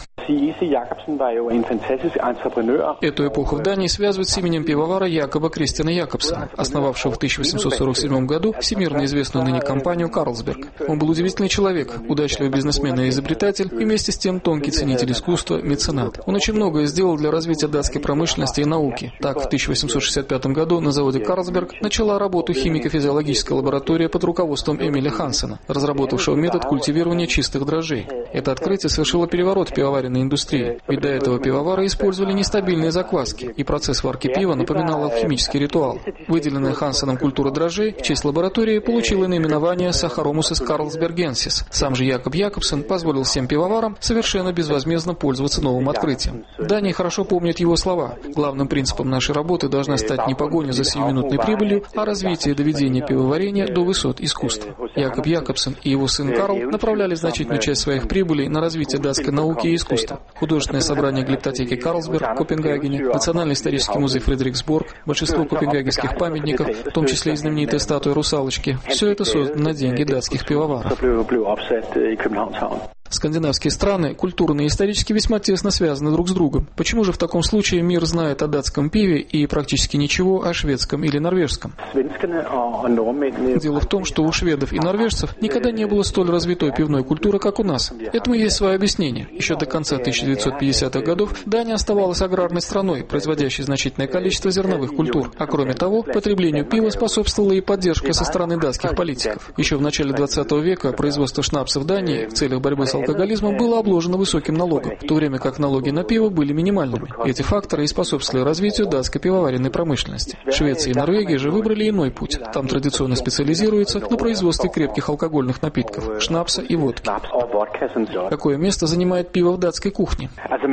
Эту эпоху в Дании связывают с именем пивовара Якоба Кристиана Якобсена, основавшего в тысяча восемьсот сорок седьмом году всемирно известную ныне компанию «Карлсберг». Он был удивительный человек, удачливый бизнесмен и изобретатель, и вместе с тем тонкий ценитель искусства, меценат. Он очень многое сделал для развития датской промышленности и науки. Так, в тысяча восемьсот шестьдесят пятом году на заводе «Карлсберг» начала работу химико-физиологическая лаборатория под руководством Эмиля Хансена, разработавшего метод культивирования чистых дрожжей. Это открытие совершило переворот в пивоваренной индустрии, ведь до этого пивовары использовали нестабильные закваски, и процесс варки пива напоминал алхимический ритуал. Выделенная Хансеном культура дрожжей в честь лаборатории получила наименование Saccharomyces carlsbergensis. Сам же Якоб Якобсен позволил всем пивоварам совершенно безвозмездно пользоваться новым открытием. В Дании хорошо помнят его слова: «Главным принципом нашей работы должна стать не погоня за сиюминутной прибылью, а развитие и доведение пивоварения до высот искусства». Якоб Якобсен и его сын Карл на направляли значительную часть своих прибылей на развитие датской науки и искусства. Художественное собрание глиптотеки Карлсберг в Копенгагене, Национальный исторический музей Фредериксбург, большинство копенгагенских памятников, в том числе и знаменитая статуя русалочки, все это создано на деньги датских пивоваров. Скандинавские страны культурно и исторически весьма тесно связаны друг с другом. Почему же в таком случае мир знает о датском пиве и практически ничего о шведском или норвежском? Дело в том, что у шведов и норвежцев никогда не было столь развитой пивной культуры, как у нас. Этому есть свое объяснение. Еще до конца тысяча девятьсот пятидесятых годов Дания оставалась аграрной страной, производящей значительное количество зерновых культур. А кроме того, потреблению пива способствовала и поддержка со стороны датских политиков. Еще в начале двадцатого века производство шнапса в Дании в целях борьбы с алкоголизмом было обложено высоким налогом, в то время как налоги на пиво были минимальными. Эти факторы и способствовали развитию датской пивоваренной промышленности. Швеция и Норвегия же выбрали иной путь. Там традиционно специализируются на производстве крепких алкогольных напитков, шнапса и водки. Какое место занимает пиво в датской кухне?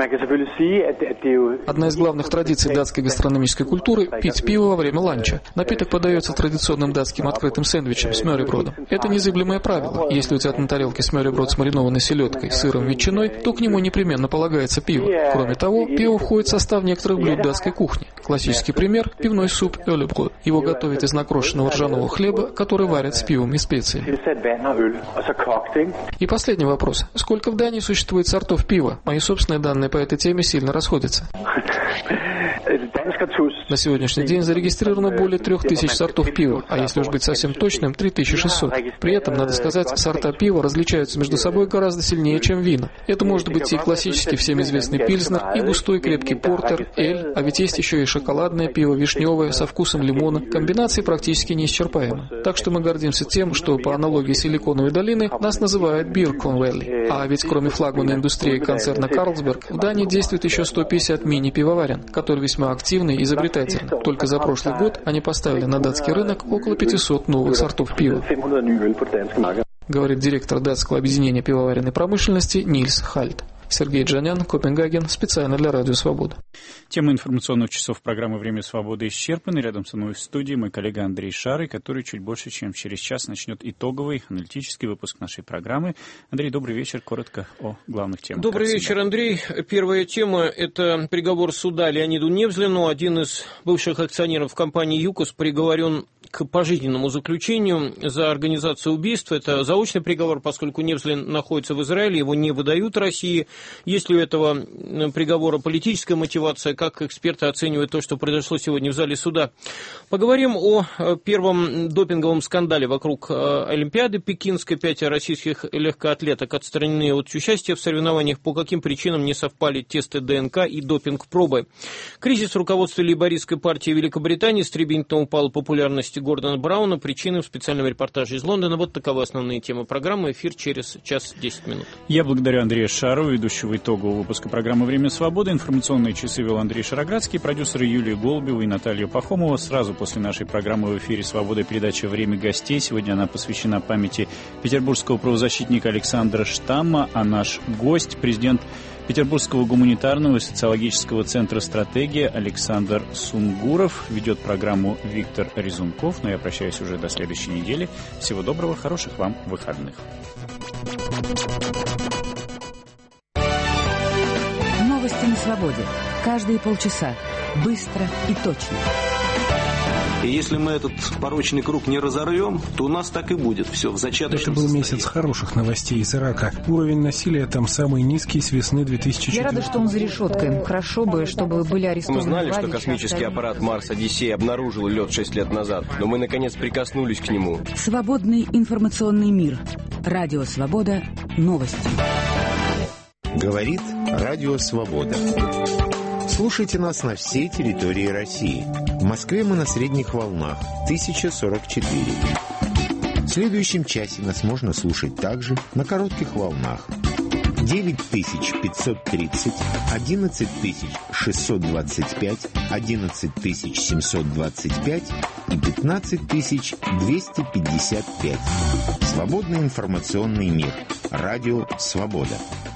Одна из главных традиций датской гастрономической культуры – пить пиво во время ланча. Напиток подается традиционным датским открытым сэндвичем с мёрибродом. Это незыблемое правило. Если у тебя на тарелке смёриброд с маринованной селедкой, сыром, ветчиной, то к нему непременно полагается пиво. Кроме того, пиво входит в состав некоторых блюд датской кухни. Классический пример – пивной суп «Øllebrød». Его готовят из накрошенного ржаного хлеба, который варят с пивом и специями. И последний вопрос. Сколько в Дании существует сортов пива? Мои собственные данные по этой теме сильно расходятся. На сегодняшний день зарегистрировано более трех тысяч сортов пива, а если уж быть совсем точным, три тысячи шестьсот. При этом, надо сказать, сорта пива различаются между собой гораздо сильнее, чем вина. Это может быть и классический всем известный пильснер, и густой крепкий портер, эль, а ведь есть еще и шоколадное пиво, вишневое, со вкусом лимона. Комбинации практически неисчерпаемы. Так что мы гордимся тем, что по аналогии Силиконовой долины нас называют Биркон Вэлли. А ведь кроме флагмана индустрии концерна Карлсберг, в Дании действует еще сто пятьдесят мини-пивоварен, которые весьма активны и изобретательны. Только за прошлый год они поставили на датский рынок около пятисот новых сортов пива, говорит директор датского объединения пивоваренной промышленности Нильс Хальт. Сергей Джанян, Копенгаген, специально для Радио Свобода. Тема информационных часов программы «Время свободы» исчерпана. Рядом со мной в студии мой коллега Андрей Шарый, который чуть больше, чем через час начнет итоговый аналитический выпуск нашей программы. Андрей, добрый вечер. Коротко о главных темах. Добрый вечер, Андрей. Первая тема – это приговор суда Леониду Невзлину. Один из бывших акционеров компании «ЮКОС» приговорен к пожизненному заключению за организацию убийства. Это заочный приговор, поскольку Невзлин находится в Израиле, его не выдают России. Есть ли у этого приговора политическая мотивация, как эксперты оценивают то, что произошло сегодня в зале суда? Поговорим о первом допинговом скандале вокруг Олимпиады Пекинской. Пятеро российских легкоатлеток отстранены от участия в соревнованиях. По каким причинам не совпали тесты ДНК и допинг-пробы? Кризис в руководстве лейбористской партии Великобритании. Стремительно упала популярность Гордона Брауна. Причины в специальном репортаже из Лондона. Вот таковы основные темы программы. Эфир через час десять минут. Я благодарю Андрея Шарова, ведущего итогового выпуска программы «Время свободы». Информационные часы вел Андрей Шароградский, продюсеры Юлия Голубева и Наталья Пахомова. Сразу после нашей программы в эфире «Свобода» передача «Время гостей». Сегодня она посвящена памяти петербургского правозащитника Александра Штамма, а наш гость – президент Петербургского гуманитарного и социологического центра «Стратегия» Александр Сунгуров. Ведет программу Виктор Резунков. Но я прощаюсь уже до следующей недели. Всего доброго, хороших вам выходных. Новости на свободе. Каждые полчаса. Быстро и точно. И если мы этот порочный круг не разорвем, то у нас так и будет все в зачаточном Это был состоянии. Месяц хороших новостей из Ирака. Уровень насилия там самый низкий с весны две тысячи четвёртого. Я рада, что он за решеткой. Хорошо бы, чтобы были арестованы. Мы знали, что космический аппарат Марс Одиссей обнаружил лед шесть лет назад, но мы наконец прикоснулись к нему. Свободный информационный мир. Радио Свобода. Новости. Говорит Радио Свобода. Слушайте нас на всей территории России. В Москве мы на средних волнах тысяча сорок четыре. В следующем часе нас можно слушать также на коротких волнах девять тысяч пятьсот тридцать, одиннадцать тысяч шестьсот двадцать пять, одиннадцать тысяч семьсот двадцать пять и пятнадцать тысяч двести пятьдесят пять. Свободный информационный мир. Радио Свобода.